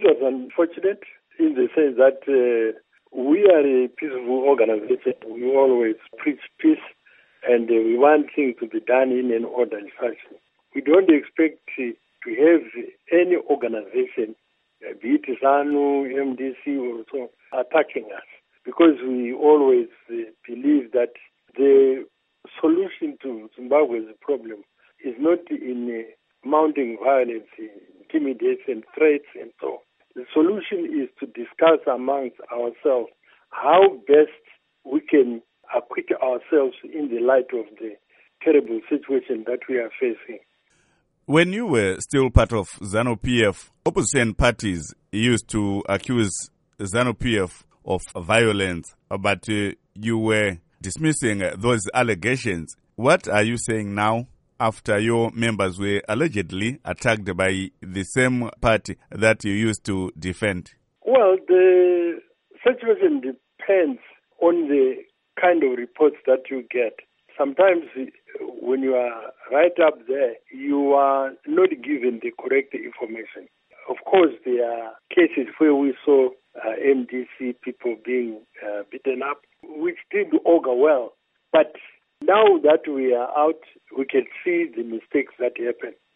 was unfortunate in the sense that we are a peaceful organization. We always preach peace, and we want things to be done in an orderly fashion. We don't expect to have any organization, be it ZANU, MDC, or so, attacking us, because we always believe that the solution to Zimbabwe's problem is not in mounting violence, intimidation, threats, and so on. The solution is to discuss amongst ourselves how best we can acquit ourselves in the light of the terrible situation that we are facing. When you were still part of ZANU-PF, opposition parties used to accuse ZANU-PF of violence, but you were dismissing those allegations. What are you saying now after your members were allegedly attacked by the same party that you used to defend? Well, the situation depends on the kind of reports that you get. Sometimes when you are right up there, you are not given the correct information. Of course, there are cases where we saw MDC people being beaten up, which did augur well. But now that we are out, we can see the mistakes that happen.